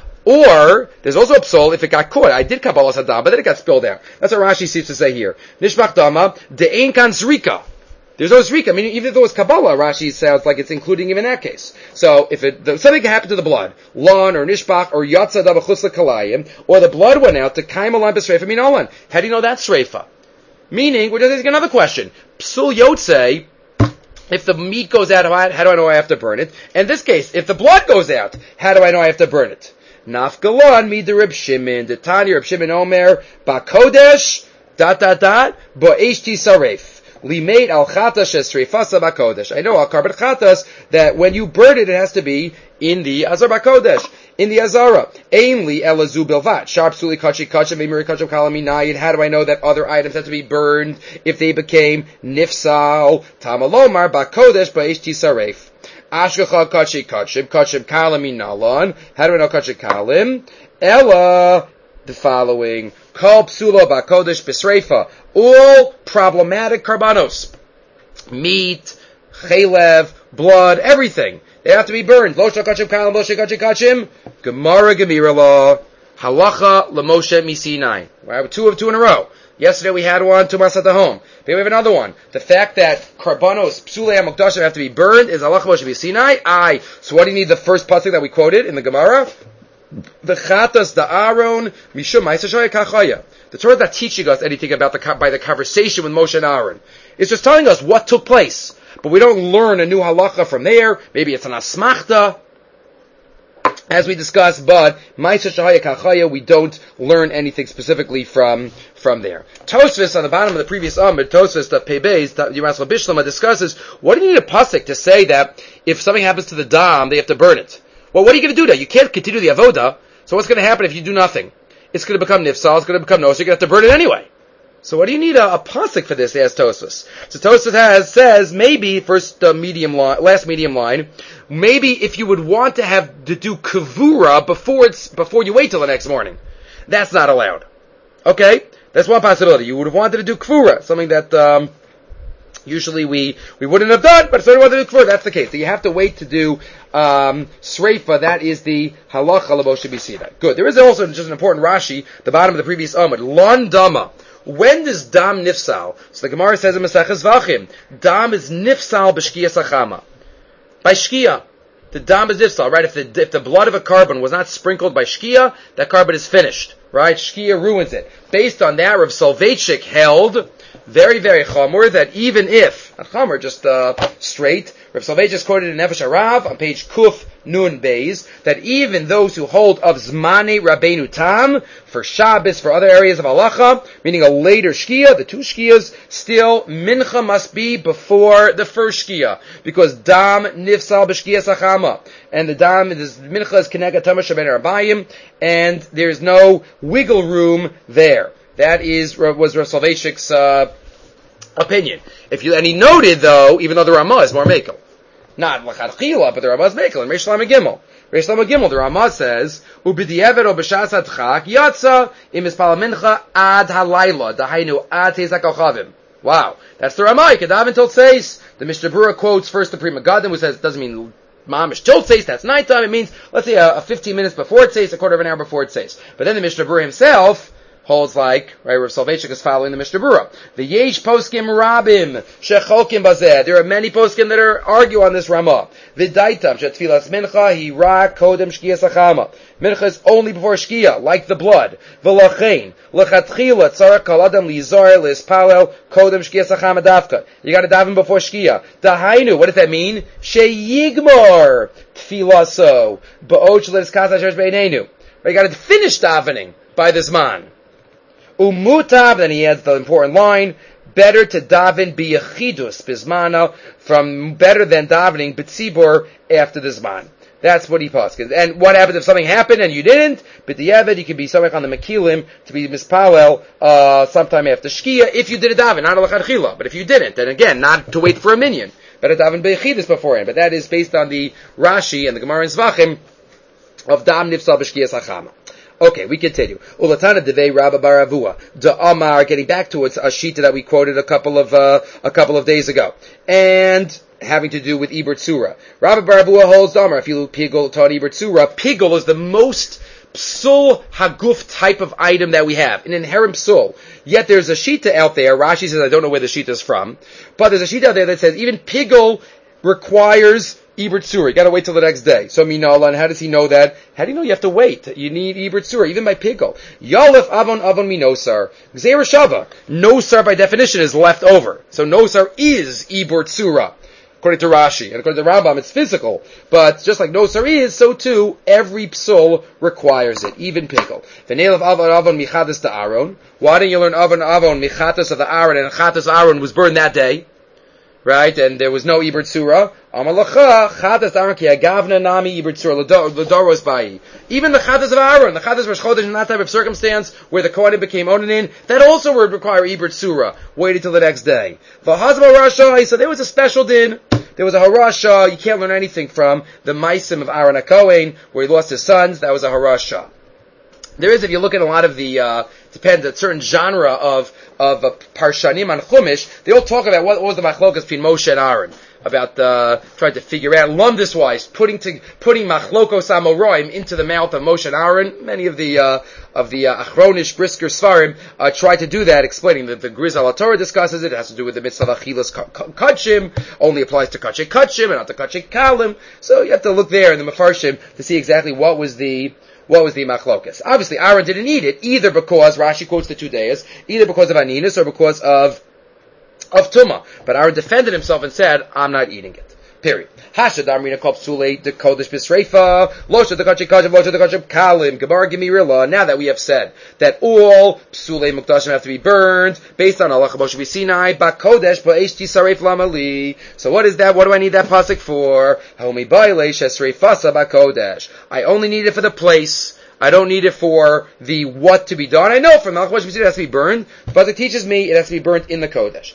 Or, there's also a psal if it got caught. I did kabbalah sadam, but then it got spilled out. That's what Rashi seems to say here. Nishbach dama, de'ein kan zrika. There's no zrika. I mean, even if there was kabbalah, Rashi sounds like it's including him in that case. So, if something happened to the blood, lon, or nishbach, or yatsa dama chusla kalayim, or the blood went out to kaim alam b'sreifa minalan. How do you know that's sreifa? Meaning, we're just asking another question. Psul yotzei, if the meat goes out, how do I know I have to burn it? In this case, if the blood goes out, how do I know I have to burn it? Nafgalon mi de Reb Shimon, the Tanya Reb Shimon Omer, Bakodesh, Bo'eshti Saref. Limeid al Chatas Esreifasa Bakodesh. I know al Karbat Chatas, that when you burn it, it has to be in the Azar Bakodesh, in the Azara. Ainli Elazu Bilvat, Sharp Suli Kachi Kachim, Mimiri Kachim Kalaminayid. How do I know that other items have to be burned if they became Nifsal, Tamalomar, Bakodesh, Bo'eshti Saref. Ashgacha kachim kalim inalan. How do I know kachim kalim? Ella, the following. Kol psula bakodesh b'sreifa. All problematic karbanos. Meat, chelev, blood, everything. They have to be burned. Lo shal kachim kalim, lo shal kachim. Gemara Gemira law. Halacha l'Moshe misinai. We have two in a row. Yesterday we had one, Tumas at the home. Today we have another one. The fact that Karbanos, Psulei HaMokdashim have to be burned is Allah Moshe B'Sinai. So what do you need the first pasuk that we quoted in the Gemara? The Chatas, the Aaron, Mishum Ma'aser Shoya Kachaya. The Torah is not teaching us anything about by the conversation with Moshe and Aaron. It's just telling us what took place. But we don't learn a new halacha from there. Maybe it's an asmachta, as we discussed, but Ma'aser Shahaya Kachaya, we don't learn anything specifically from there. Tosfos, on the bottom of the previous Amud, Tosfos, the Peibeis, the Yerushalayim Bishlama, discusses, what do you need a pasuk to say that if something happens to the dam, they have to burn it? Well, what are you going to do now? You can't continue the avoda, so what's going to happen if you do nothing? It's going to become nifsal, it's going to become no, so you're going to have to burn it anyway. So what do you need a pasuk for this? Asks Tosfos. So Tosfos says, maybe, last medium line, maybe if you would want to do kavura before you wait till the next morning. That's not allowed. Okay? That's one possibility. You would have wanted to do kavura, something that, usually we wouldn't have done, but if someone wanted to do kavura, that's the case. So you have to wait to do, sreifa, that is the halacha l'Moshe B'Sinai. Good. There is also just an important Rashi, the bottom of the previous Amud. Lon dama. When does dam nifsal? So the Gemara says in Maseches Vachim, dam is nifsal b'shkia sachama. By shkia, the dam is nifsal, right? If the blood of a carbon was not sprinkled by shkia, that carbon is finished. right? Shkia ruins it. Based on that, Rav Soloveitchik held, very, very chamor, that even if, not chamor, just straight, Rav Soloveitchik is quoted in Nefesh Harav on page Kuf Nun Beis, that even those who hold of Zmane Rabbeinu Tam, for Shabbos, for other areas of halacha, meaning a later shkia, the two shkias, still mincha must be before the first shkia, because dam nifsal b'shkia sachama, and the dam, this mincha is kenega tama shaben arbayim, and there's no wiggle room there. That was Rav Soloveitchik's opinion. And he noted, though, even though the Ramah is more mekel, not l'chadchila, but the Ramah is mekel, and Reish Lamed Gimel. Reish Lamed Gimel, the Ramah says, "U'b'di'evet o b'shas hadchak yatsa im mispal mincha ad halayla dahainu ad teizak al-chavim." Wow, that's the Ramah. You can dive until tzeis. The Mishnah Berurah quotes first the Pri Megadim, who says it doesn't mean mamish till tzeis. That's nighttime. It means, let's say, a 15 minutes before tzeis, a quarter of an hour before tzeis. But then the Mishnah Berurah himself holds like, right, Rav Soloveitchik is following the Mishnah Berurah. The yesh poskim rabim shecholkim bazeh. There are many poskim that argue on this Ramah. V'daitam shetfilas mincha hira kodem shkia sachama. Mincha is only before shkia, like the blood. V'lachein lechatchila tzarek kol adam lizar lispalel kodem shkia sachama dafka. You got to daven before shkia. Dahainu, what does that mean? Sheyigmor tfilaso ba'od shelitis kasa shesh beinenu. You got to finish davening by this man. Umutav, then he adds the important line, better to daven biyachidus bizmana, from better than davening b'tzibur after the zman. That's what he passes. And what happens if something happened and you didn't? B'di'evet, you can be somewhere on the mekilim to be mispalel sometime after shkia if you did a daven, not a l'chadchila. But if you didn't, then again, not to wait for a minyan. Better daven biyachidus beforehand. But that is based on the Rashi and the Gemara in Zvachim of dam nifsal b'shkia sachama. Okay, we continue. Ulatana devei Rabba bar Avua da Amar. Getting back to a shita that we quoted a couple of days ago, and having to do with Iber Tzura. Rabba bar Avua holds Amar. If you look pigul taught Iber Tzura, pigul is the most psul haguf type of item that we have, an inherent psul. Yet there's a shita out there. Rashi says I don't know where the shita is from, but there's a shita out there that says even pigul requires Iber Tzura. You gotta wait till the next day. So Minala, and how does he know that? How do you know you have to wait? You need Iber Tzura, even by pigul. Yalef avon minosar. Gzeira shava. Nosar by definition is left over. So nosar is Iber Tzura, according to Rashi. And according to Rambam, it's physical. But just like nosar is, so too, every psul requires it, even pigul. V'nelev avon michatas to Aaron. Why didn't you learn avon michatas of the Aaron, and chatas Aaron was burned that day? Right, and there was no Iber Tzura. Amalacha, Chatas Aaron ki agavna nami Iber Tzura l'doros bayi. Even the Chatas of Aaron, the Chatas Rosh Chodesh in that type of circumstance where the Kohanim became Onanin, that also would require Iber Tzura. Waited till the next day. V'hazma Rasha, so there was a special din. There was a harasha. You can't learn anything from the Maisim of Aaron HaKohen, where he lost his sons. That was a harasha. There is, if you look at a lot of the, depends, a certain genre of Parshanim on Chumash, they all talk about what was the machlokas between Moshe and Aaron, about, trying to figure out, lumdus-wise, putting machlokos amoraim into the mouth of Moshe and Aaron. Many of the Achronish, Brisker Svarim, try to do that, explaining that the Grizal Torah discusses it. It has to do with the mitzvah of Achilas Kachim, only applies to Kachei Kachim and not to Kachei Kalim. So you have to look there in the Mefarshim to see exactly what was the machlokas. Obviously, Aaron didn't eat it, either because, Rashi quotes the 2 days, either because of Aninus or because of Tumah. But Aaron defended himself and said, I'm not eating it. Period. Hashad Amrina Kop Psulei de Kodesh Bisreifa, Losha de Kachim Kachim, Losha de Kachim Kalim, Gemara Gemirilla. Now that we have said that all Psulei Mukdashim have to be burned, based on Allah Moshe Sinai, Bakodesh Ba'eshti Saref Lamali. So what is that? What do I need that pasuk for? Homi Baile Shesreifasa Bakodesh. I only need it for the place. I don't need it for the what to be done. I know from Malach Moshe it has to be burned, but it teaches me it has to be burnt in the Kodesh.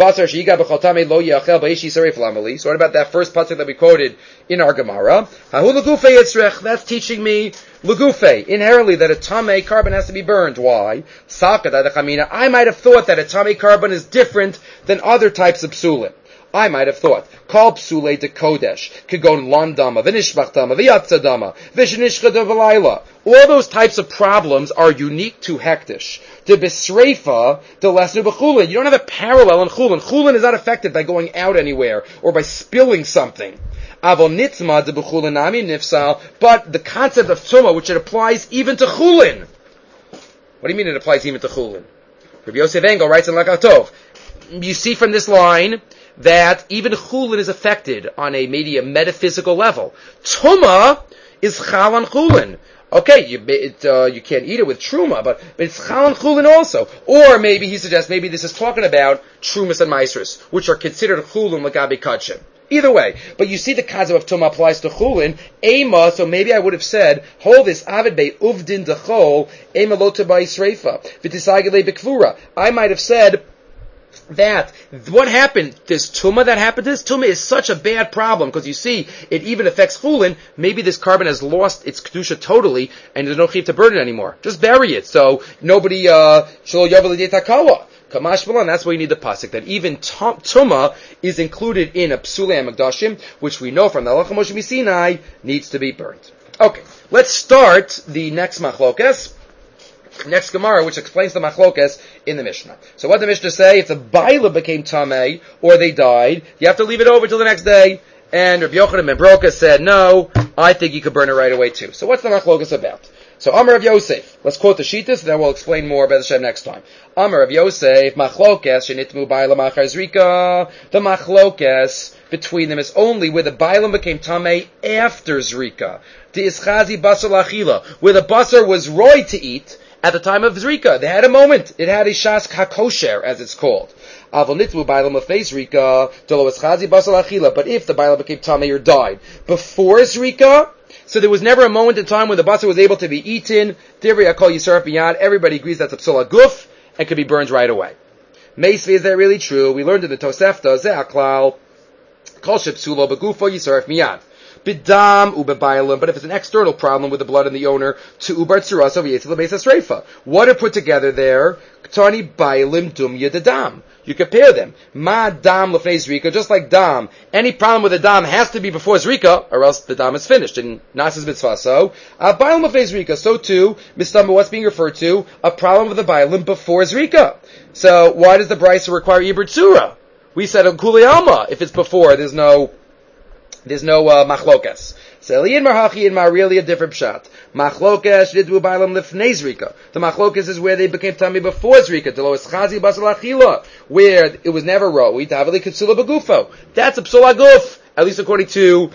So what about that first pasuk that we quoted in our Gemara? That's teaching me Lugufe, inherently that a Tamei carbon has to be burned. Why? I might have thought that a Tamei carbon is different than other types of psulim. I might have thought, Kal Psulei de Kodesh, Kigon Landama, Vinishmachtama, Vyatzadama, Vishnishchada Valayla. All those types of problems are unique to Hektish. De Bisreifa, de Lesnu B'chulin. You don't have a parallel in Chulin. Chulin is not affected by going out anywhere, or by spilling something. Avon Nitzma de B'chulin Nami Nifsal, but the concept of Tumah, which it applies even to Chulin. What do you mean it applies even to chulin? Rabbi Yosef Engel writes in Lakach Tov, you see from this line that even chulin is affected on maybe a metaphysical level. Tuma is chal on chulin. Okay, you can't eat it with truma, but it's chal and chulin also. Or maybe he suggests maybe this is talking about trumas and maasros, which are considered chulin l'gabe kachim. Either way, but you see the kazav of tuma applies to chulin. Ema, so maybe I would have said, hold this avid bei uvdin dechol ema lo teba yisreifa v'tisagele bekvura. I might have said that what happened, this tumah that happened, this tumah is such a bad problem because you see it even affects chulin. Maybe this carbon has lost its kedusha totally, and there's no chiv to burn it anymore. Just bury it, so nobody shelo yavel l'dei takawa. Kamash Malan, that's why you need the pasuk that even tumah is included in a psulei hamikdashim, which we know from the Halacha Moshe Misinai needs to be burnt. Okay, let's start the next machlokes. Next Gemara, which explains the machlokes in the Mishnah. So what the Mishnah say? If the baila became tamei, or they died, you have to leave it over till the next day. And Rabbi Yochanan ben Broka said, no, I think you could burn it right away too. So what's the machlokes about? So Amar of Yosef, let's quote the Shittas, then we'll explain more about the Shem next time. Amar of Yosef, machlokes, shenitmu baila machar zrika. The machlokes between them is only where the bailam became tamei after zrika. The ischazi basar lachila, where the basar was roy to eat, at the time of Zrika. They had a moment. It had a shas hakosher, as it's called. But if the bailam became tamei or died before Zrika, so there was never a moment in time when the basar was able to be eaten. Everybody agrees that's a psula guf and could be burned right away. Meisve, is that really true? We learned in the Tosefta, Ze'aklal, Kol shepsulo begufo yisaref miyad. Bidam ubebailim, but if it's an external problem with the blood in the owner, to ubar tzurasa v'yetzil beis hasreifa. What are put together there? Ktani bailim dumya dedam. You compare them. Ma dam lefnei zrika, just like dam. Any problem with the dam has to be before zrika, or else the dam is finished. In Nasas mitzvah, so bailim lefnei zrika. So too, mistama, what's being referred to? A problem with the bailim before zrika. So why does the brisa require ibar tzura? We said kuli alma. If it's before, there's no machlokas. So Eliyin Marhachi and Marili a different pshat. Machlokas shiddu bailam lifnei zrika. The machlokas is where they became tamei before zrika. Delo eschazi basal achila, where it was never raw. We tavali kitsula begufo. That's a psula guf, at least according to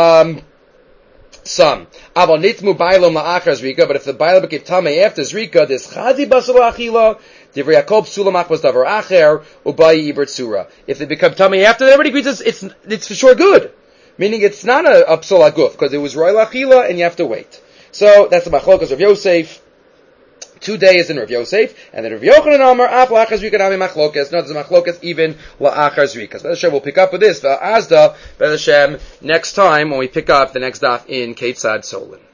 some. Aval nitmu bailam la'achar zrika. But if the bailam became tamei after zrika, this chazi basal achila. Divrei Yaakov psula machbas davar acher ubayi iber tzura. If they become tamei after, everybody agrees it's for sure good. Meaning it's not a psula guf, because it was roy lachila and you have to wait. So that's the machlokas of Yosef. 2 days in Rav Yosef, and then Rav Yochanan Amar af la'achar zrika nami machlokas. No, there's a machlokas even la'achar zrika. So Hashem will pick up with this. V'azda, Hashem, next time when we pick up the next daf in Ketzad Solin.